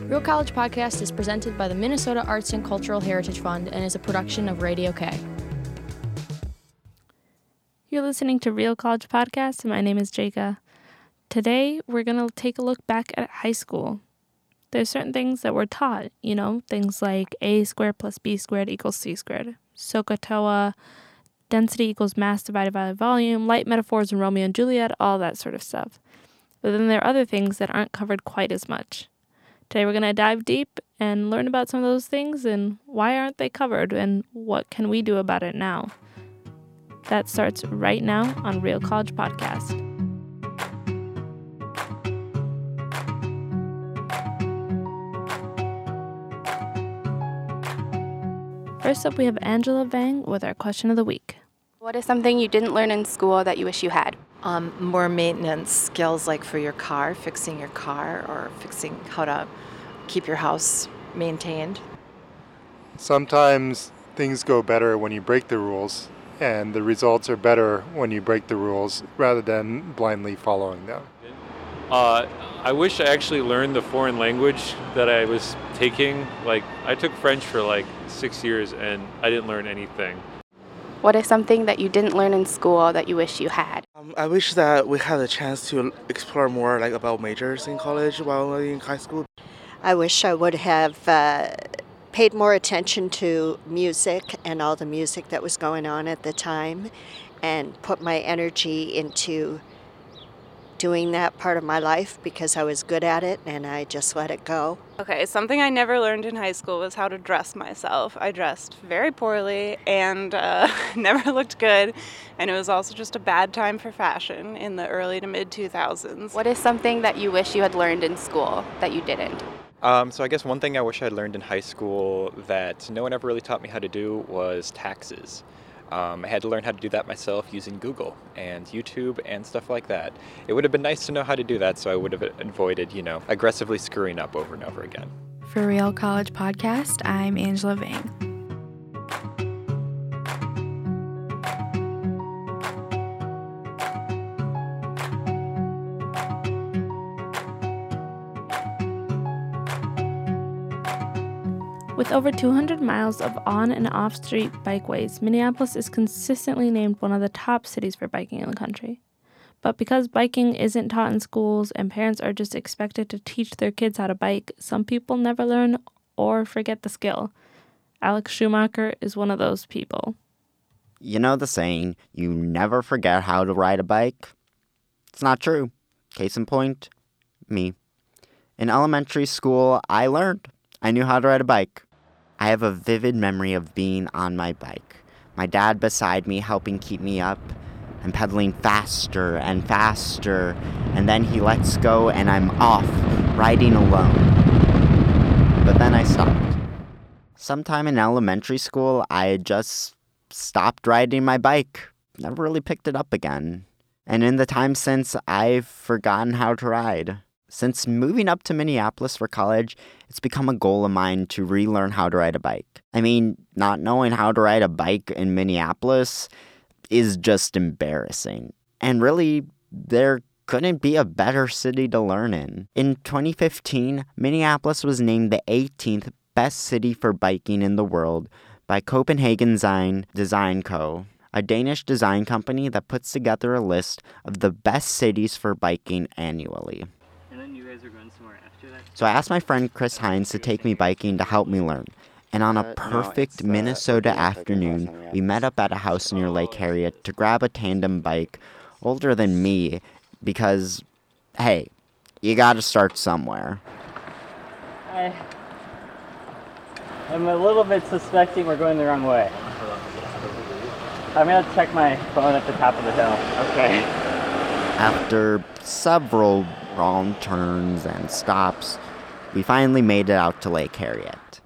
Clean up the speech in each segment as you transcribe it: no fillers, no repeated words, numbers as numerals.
Real College Podcast is presented by the Minnesota Arts and Cultural Heritage Fund and is a production of Radio K. You're listening to Real College Podcast, and my name is Jaka. Today, we're going to take a look back at high school. There's certain things that we're taught, things like a squared plus b squared equals c squared, SOHCAHTOA, density equals mass divided by volume, light metaphors in Romeo and Juliet, all that sort of stuff. But then there are other things that aren't covered quite as much. Today we're going to dive deep and learn about some of those things and why aren't they covered and what can we do about it now. That starts right now on Real College Podcast. First up, we have Angela Vang with our question of the week. What is something you didn't learn in school that you wish you had? More maintenance skills, like for your car, fixing your car, or fixing how to keep your house maintained. Sometimes things go better when you break the rules, and the results are better when you break the rules rather than blindly following them. I wish I actually learned the foreign language that I was taking. I took French for 6 years and I didn't learn anything. What is something that you didn't learn in school that you wish you had? I wish that we had a chance to explore more about majors in college while in high school. I wish I would have paid more attention to music and all the music that was going on at the time and put my energy into doing that part of my life because I was good at it and I just let it go. Okay, something I never learned in high school was how to dress myself. I dressed very poorly and never looked good, and it was also just a bad time for fashion in the early to mid 2000s. What is something that you wish you had learned in school that you didn't? So I guess one thing I wish I had learned in high school that no one ever really taught me how to do was taxes. I had to learn how to do that myself using Google and YouTube and stuff like that. It would have been nice to know how to do that so I would have avoided, aggressively screwing up over and over again. For Real College Podcast, I'm Angela Vang. With over 200 miles of on- and off-street bikeways, Minneapolis is consistently named one of the top cities for biking in the country. But because biking isn't taught in schools and parents are just expected to teach their kids how to bike, some people never learn or forget the skill. Alex Schumacher is one of those people. You know the saying, you never forget how to ride a bike? It's not true. Case in point, me. In elementary school, I learned. I knew how to ride a bike. I have a vivid memory of being on my bike, my dad beside me helping keep me up, and pedaling faster and faster, and then he lets go and I'm off, riding alone. But then I stopped. Sometime in elementary school, I just stopped riding my bike, never really picked it up again. And in the time since, I've forgotten how to ride. Since moving up to Minneapolis for college, it's become a goal of mine to relearn how to ride a bike. I mean, not knowing how to ride a bike in Minneapolis is just embarrassing. And really, there couldn't be a better city to learn in. In 2015, Minneapolis was named the 18th best city for biking in the world by Copenhagen Design Co., a Danish design company that puts together a list of the best cities for biking annually. So I asked my friend Chris Hines to take me biking to help me learn. And on a perfect Minnesota afternoon, we met up at a house near Lake Harriet to grab a tandem bike older than me because, hey, you gotta start somewhere. I'm a little bit suspecting we're going the wrong way. I'm gonna check my phone at the top of the hill. Okay. After several wrong turns and stops, we finally made it out to Lake Harriet.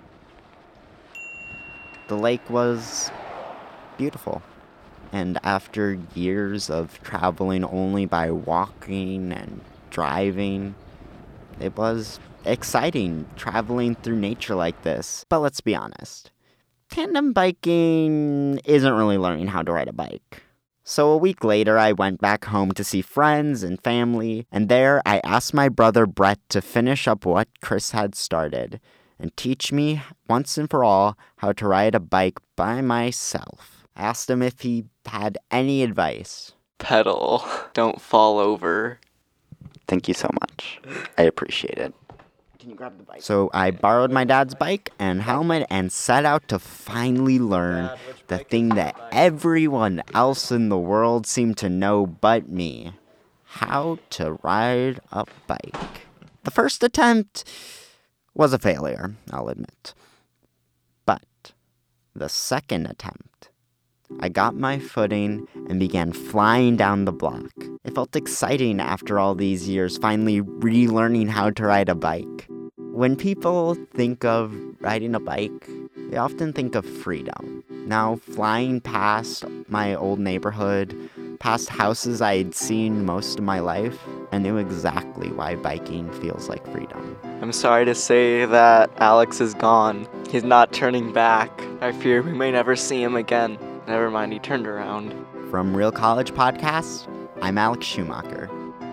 The lake was beautiful, and after years of traveling only by walking and driving, it was exciting traveling through nature like this. But let's be honest, tandem biking isn't really learning how to ride a bike. So a week later, I went back home to see friends and family, and there I asked my brother Brett to finish up what Chris had started and teach me once and for all how to ride a bike by myself. I asked him if he had any advice. Pedal. Don't fall over. Thank you so much. I appreciate it. Can you grab the bike? So I borrowed my dad's bike and helmet and set out to finally learn the thing that everyone else in the world seemed to know but me. How to ride a bike. The first attempt was a failure, I'll admit. But the second attempt, I got my footing and began flying down the block. It felt exciting after all these years, finally relearning how to ride a bike. When people think of riding a bike, they often think of freedom. Now, flying past my old neighborhood, past houses I'd seen most of my life, I knew exactly why biking feels like freedom. I'm sorry to say that Alex is gone. He's not turning back. I fear we may never see him again. Never mind, he turned around. From Real College Podcast, I'm Alex Schumacher.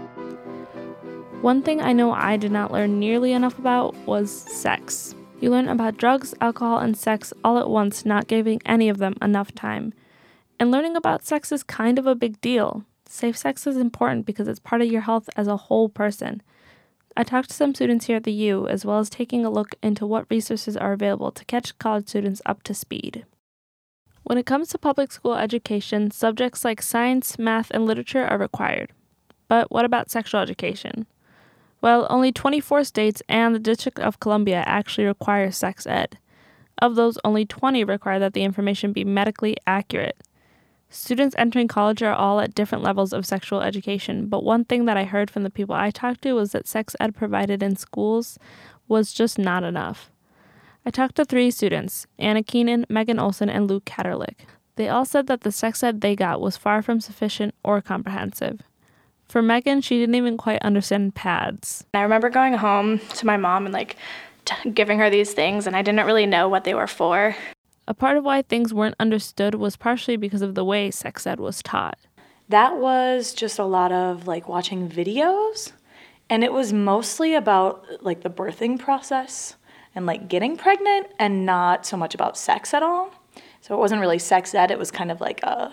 One thing I know I did not learn nearly enough about was sex. You learn about drugs, alcohol, and sex all at once, not giving any of them enough time. And learning about sex is kind of a big deal. Safe sex is important because it's part of your health as a whole person. I talked to some students here at the U, as well as taking a look into what resources are available to catch college students up to speed. When it comes to public school education, subjects like science, math, and literature are required. But what about sexual education? Well, only 24 states and the District of Columbia actually require sex ed. Of those, only 20 require that the information be medically accurate. Students entering college are all at different levels of sexual education, but one thing that I heard from the people I talked to was that sex ed provided in schools was just not enough. I talked to 3 students, Anna Keenan, Megan Olson, and Luke Katerlich. They all said that the sex ed they got was far from sufficient or comprehensive. For Megan, she didn't even quite understand pads. I remember going home to my mom and giving her these things, and I didn't really know what they were for. A part of why things weren't understood was partially because of the way sex ed was taught. That was just a lot of watching videos, and it was mostly about the birthing process and getting pregnant, and not so much about sex at all. So it wasn't really sex ed, it was kind of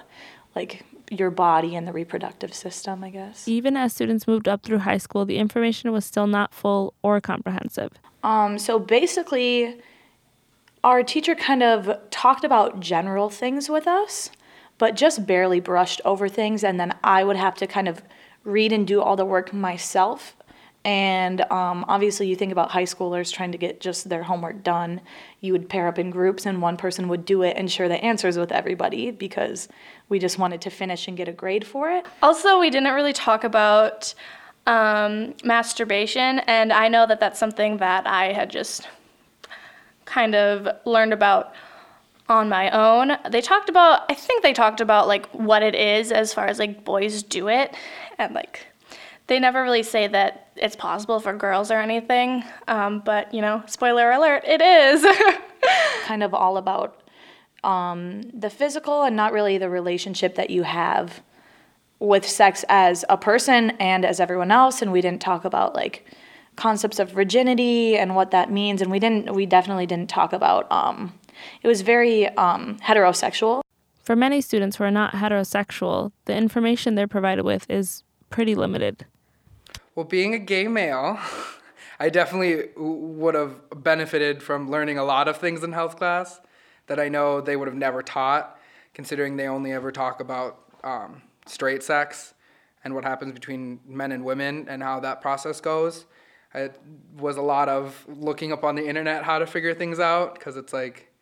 your body and the reproductive system, I guess. Even as students moved up through high school, the information was still not full or comprehensive. So basically, our teacher kind of talked about general things with us, but just barely brushed over things, and then I would have to kind of read and do all the work myself. And obviously you think about high schoolers trying to get just their homework done. You would pair up in groups and one person would do it and share the answers with everybody because we just wanted to finish and get a grade for it. Also, we didn't really talk about masturbation, and I know that that's something that I had just kind of learned about on my own. I think they talked about what it is as far as boys do it, and they never really say that it's possible for girls or anything, but, spoiler alert, it is. Kind of all about the physical and not really the relationship that you have with sex as a person and as everyone else, and we didn't talk about, concepts of virginity and what that means, and we definitely didn't talk about, it was very heterosexual. For many students who are not heterosexual, the information they're provided with is pretty limited. Well, being a gay male, I definitely would have benefited from learning a lot of things in health class that I know they would have never taught, considering they only ever talk about straight sex and what happens between men and women and how that process goes. It was a lot of looking up on the internet how to figure things out, because it's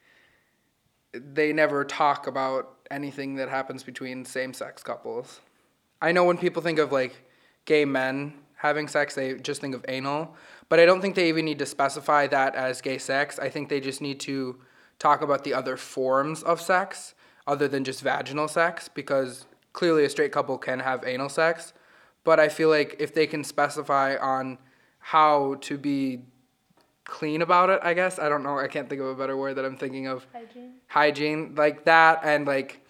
they never talk about anything that happens between same-sex couples. I know when people think of gay men having sex, they just think of anal, but I don't think they even need to specify that as gay sex. I think they just need to talk about the other forms of sex other than just vaginal sex, because clearly a straight couple can have anal sex, but I feel if they can specify on how to be clean about it, I guess. I don't know. I can't think of a better word that I'm thinking of. Hygiene, like that, and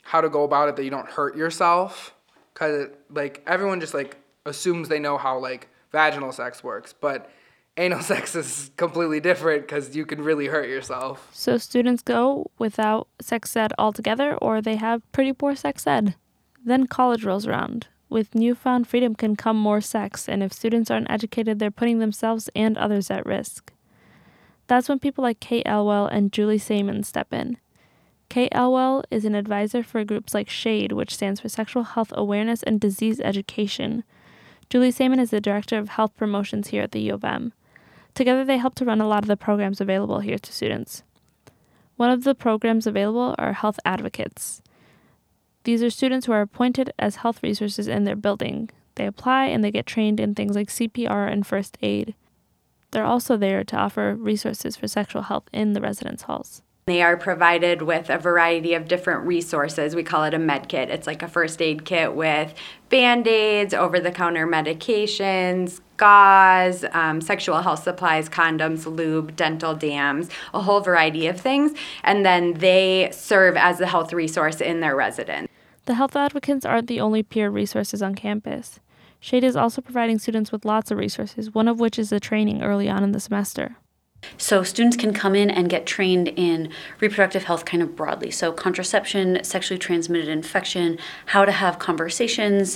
how to go about it that you don't hurt yourself. Because, like, everyone just, like, assumes they know how, like, vaginal sex works. But anal sex is completely different because you can really hurt yourself. So students go without sex ed altogether, or they have pretty poor sex ed. Then college rolls around. With newfound freedom can come more sex, and if students aren't educated, they're putting themselves and others at risk. That's when people like Kate Elwell and Julie Saman step in. Kate Elwell is an advisor for groups like SHADE, which stands for Sexual Health Awareness and Disease Education. Julie Saman is the Director of Health Promotions here at the U of M. Together, they help to run a lot of the programs available here to students. One of the programs available are health advocates. These are students who are appointed as health resources in their building. They apply and they get trained in things like CPR and first aid. They're also there to offer resources for sexual health in the residence halls. They are provided with a variety of different resources. We call it a med kit. It's like a first aid kit with Band-Aids, over-the-counter medications, gauze, sexual health supplies, condoms, lube, dental dams, a whole variety of things. And then they serve as the health resource in their residence. The health advocates aren't the only peer resources on campus. SHADE is also providing students with lots of resources, one of which is a training early on in the semester. So students can come in and get trained in reproductive health kind of broadly. So contraception, sexually transmitted infection, how to have conversations,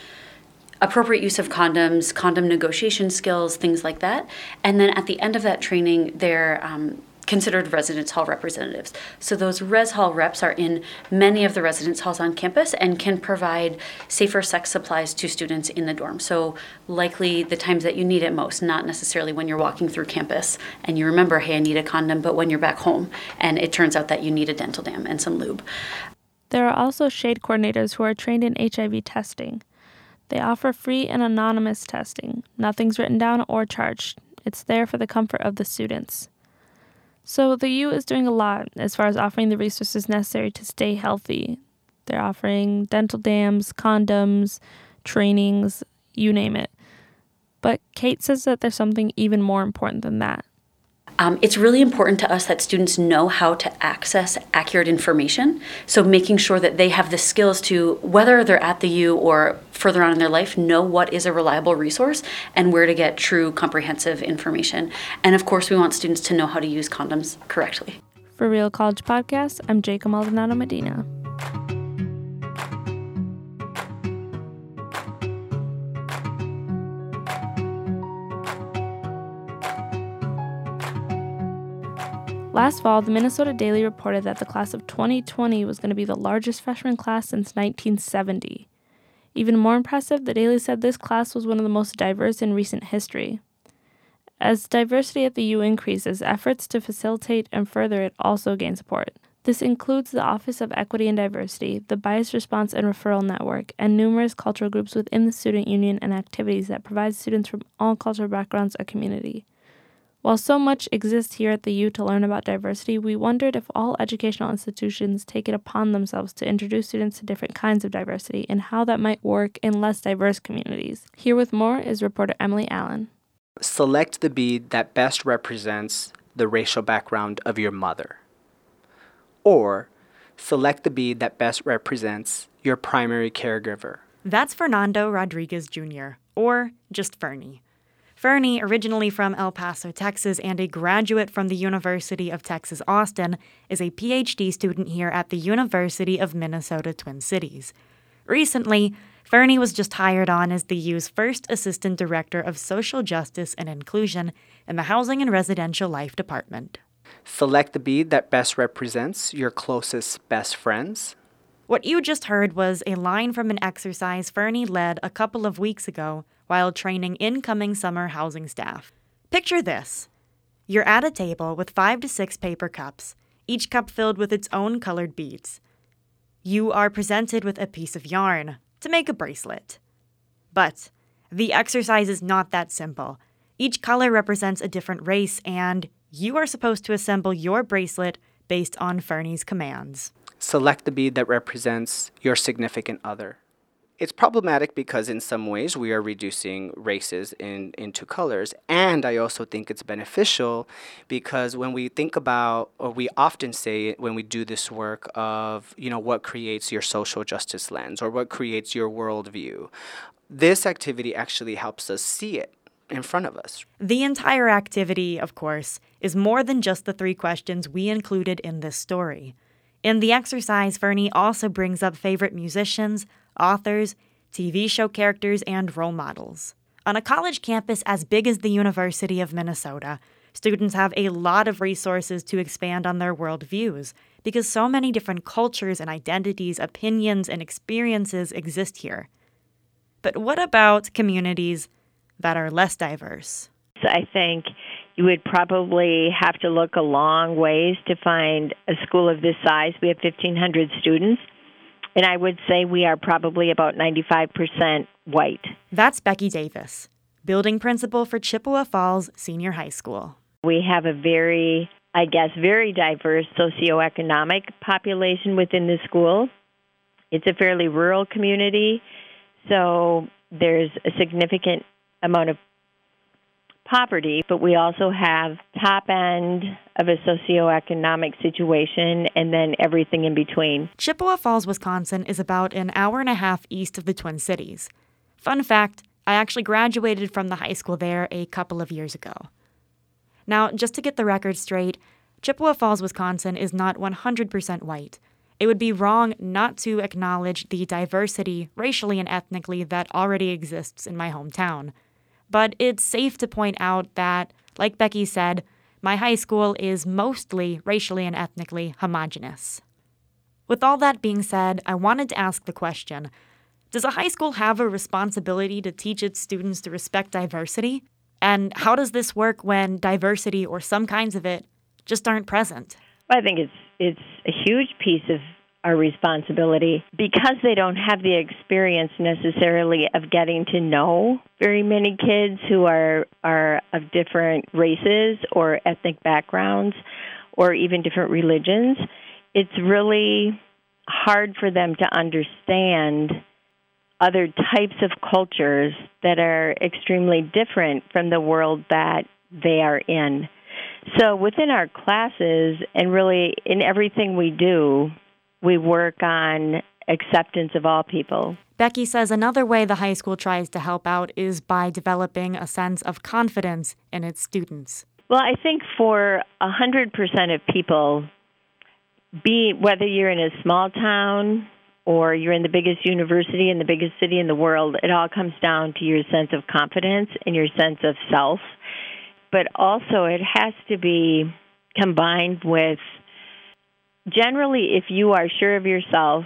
appropriate use of condoms, condom negotiation skills, things like that. And then at the end of that training, they're considered residence hall representatives. So those res hall reps are in many of the residence halls on campus and can provide safer sex supplies to students in the dorm. So likely the times that you need it most, not necessarily when you're walking through campus and you remember, hey, I need a condom, but when you're back home and it turns out that you need a dental dam and some lube. There are also SHADE coordinators who are trained in HIV testing. They offer free and anonymous testing. Nothing's written down or charged. It's there for the comfort of the students. So the U is doing a lot as far as offering the resources necessary to stay healthy. They're offering dental dams, condoms, trainings, you name it. But Kate says that there's something even more important than that. It's really important to us that students know how to access accurate information. So making sure that they have the skills to, whether they're at the U or further on in their life, know what is a reliable resource and where to get true comprehensive information. And of course, we want students to know how to use condoms correctly. For Real College Podcast, I'm Jacob Maldonado Medina. Last fall, the Minnesota Daily reported that the class of 2020 was going to be the largest freshman class since 1970. Even more impressive, the Daily said this class was one of the most diverse in recent history. As diversity at the U increases, efforts to facilitate and further it also gain support. This includes the Office of Equity and Diversity, the Bias Response and Referral Network, and numerous cultural groups within the student union and activities that provide students from all cultural backgrounds a community. While so much exists here at the U to learn about diversity, we wondered if all educational institutions take it upon themselves to introduce students to different kinds of diversity and how that might work in less diverse communities. Here with more is reporter Emily Allen. Select the bead that best represents the racial background of your mother. Or select the bead that best represents your primary caregiver. That's Fernando Rodriguez Jr., or just Fernie. Fernie, originally from El Paso, Texas, and a graduate from the University of Texas, Austin, is a PhD student here at the University of Minnesota Twin Cities. Recently, Fernie was just hired on as the U's first Assistant Director of Social Justice and Inclusion in the Housing and Residential Life Department. Select the bead that best represents your closest best friends. What you just heard was a line from an exercise Fernie led a couple of weeks ago while training incoming summer housing staff. Picture this. You're at a table with 5 to 6 paper cups, each cup filled with its own colored beads. You are presented with a piece of yarn to make a bracelet. But the exercise is not that simple. Each color represents a different race, and you are supposed to assemble your bracelet based on Fernie's commands. Select the bead that represents your significant other. It's problematic because in some ways we are reducing races into colors. And I also think it's beneficial because when we think about, or we often say it when we do this work of, what creates your social justice lens or what creates your worldview, this activity actually helps us see it in front of us. The entire activity, of course, is more than just the 3 questions we included in this story. In the exercise, Fernie also brings up favorite musicians, authors, TV show characters, and role models. On a college campus as big as the University of Minnesota, students have a lot of resources to expand on their worldviews because so many different cultures and identities, opinions, and experiences exist here. But what about communities that are less diverse? I think you would probably have to look a long ways to find a school of this size. We have 1,500 students. And I would say we are probably about 95% white. That's Becky Davis, building principal for Chippewa Falls Senior High School. We have a very diverse socioeconomic population within the school. It's a fairly rural community, so there's a significant amount of poverty, but we also have top end of a socioeconomic situation and then everything in between. Chippewa Falls, Wisconsin is about an hour and a half east of the Twin Cities. Fun fact, I actually graduated from the high school there a couple of years ago. Now, just to get the record straight, Chippewa Falls, Wisconsin is not 100% white. It would be wrong not to acknowledge the diversity, racially and ethnically, that already exists in my hometown. But it's safe to point out that, like Becky said, my high school is mostly racially and ethnically homogenous. With all that being said, I wanted to ask the question, does a high school have a responsibility to teach its students to respect diversity? And how does this work when diversity, or some kinds of it, just aren't present? I think it's a huge piece of our responsibility because they don't have the experience necessarily of getting to know very many kids who are of different races or ethnic backgrounds or even different religions. It's really hard for them to understand other types of cultures that are extremely different from the world that they are in. So within our classes and really in everything we do, we work on acceptance of all people. Becky says another way the high school tries to help out is by developing a sense of confidence in its students. Well, I think for 100% of people, whether you're in a small town or you're in the biggest university in the biggest city in the world, it all comes down to your sense of confidence and your sense of self. But also it has to be combined with, generally, if you are sure of yourself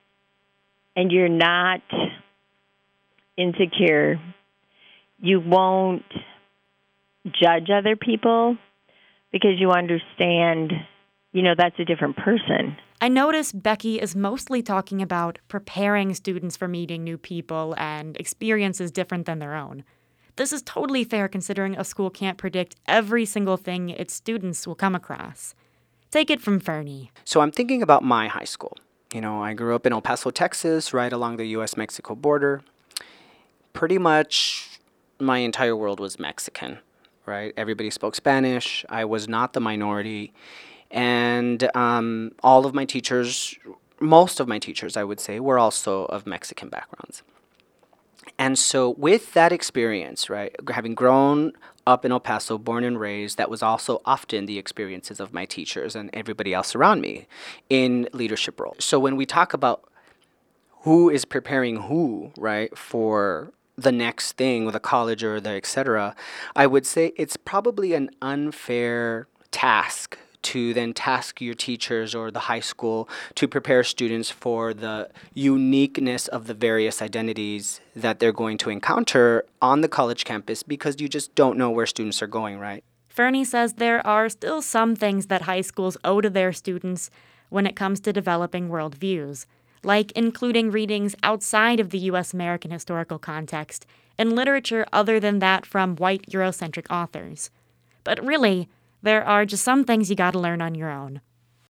and you're not insecure, you won't judge other people because you understand, that's a different person. I notice Becky is mostly talking about preparing students for meeting new people and experiences different than their own. This is totally fair considering a school can't predict every single thing its students will come across. Take it from Fernie. So I'm thinking about my high school. I grew up in El Paso, Texas, right along the U.S.-Mexico border. Pretty much my entire world was Mexican, right? Everybody spoke Spanish. I was not the minority. And all of my teachers, most of my teachers, I would say, were also of Mexican backgrounds. And so with that experience, right, having grown up in El Paso, born and raised, that was also often the experiences of my teachers and everybody else around me in leadership roles. So when we talk about who is preparing who, right, for the next thing, or the college or the et cetera, I would say it's probably an unfair task to then task your teachers or the high school to prepare students for the uniqueness of the various identities that they're going to encounter on the college campus because you just don't know where students are going, right? Fernie says there are still some things that high schools owe to their students when it comes to developing worldviews, like including readings outside of the U.S. American historical context and literature other than that from white Eurocentric authors. But really, there are just some things you gotta learn on your own.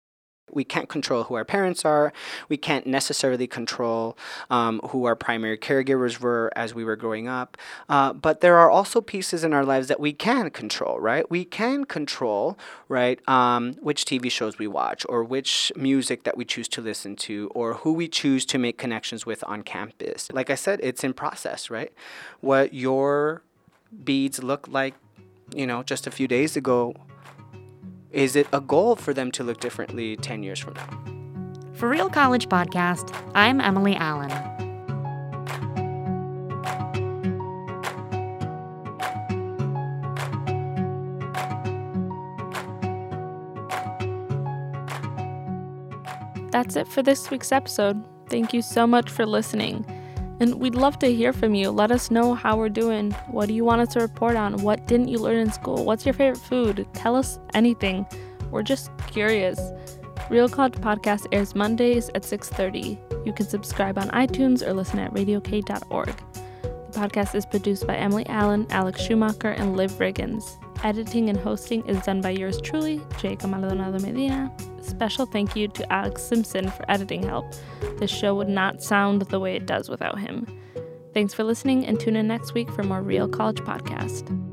We can't control who our parents are. We can't necessarily control who our primary caregivers were as we were growing up. But there are also pieces in our lives that we can control, right? We can control, right, which TV shows we watch, or which music that we choose to listen to, or who we choose to make connections with on campus. Like I said, it's in process, right? What your beads look like, just a few days ago, is it a goal for them to look differently 10 years from now? For Real College Podcast, I'm Emily Allen. That's it for this week's episode. Thank you so much for listening. And we'd love to hear from you. Let us know how we're doing. What do you want us to report on? What didn't you learn in school? What's your favorite food? Tell us anything. We're just curious. Real College Podcast airs Mondays at 6:30. You can subscribe on iTunes or listen at radiok.org. The podcast is produced by Emily Allen, Alex Schumacher, and Liv Riggins. Editing and hosting is done by yours truly, Jacob Maldonado Medina. Special thank you to Alex Simpson for editing help. This show would not sound the way it does without him. Thanks for listening, and tune in next week for more Real College Podcast.